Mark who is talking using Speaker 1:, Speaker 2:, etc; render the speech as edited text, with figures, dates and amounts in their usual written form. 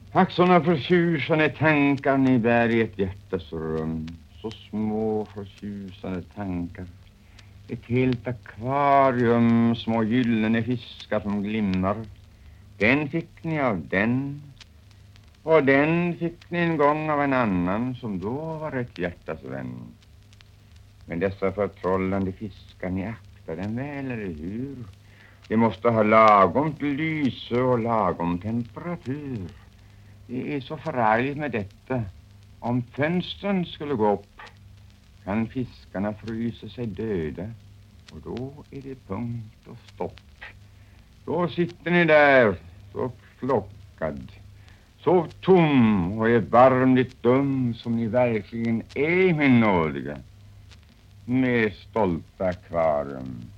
Speaker 1: Ack, såna förtjusande tankar ni bär i ett hjärtas rum. Så små förtjusande tankar. Ett helt akvarium, små gyllene fiskar som glimmar. Den fick ni av den. Och den fick ni en gång av en annan som då var ett hjärtas vän. Men dessa förtrollande fiskar, ni aktar den väl, eller hur? De måste ha lagom till lyse och lagom temperatur. Det är så förargligt med detta. Om fönstren skulle gå upp kan fiskarna frysa sig döda. Och då är det punkt och stopp. Då sitter ni där så flockad, så tom och erbarmligt dum som ni verkligen är, min nådiga. Med stolta akvarium.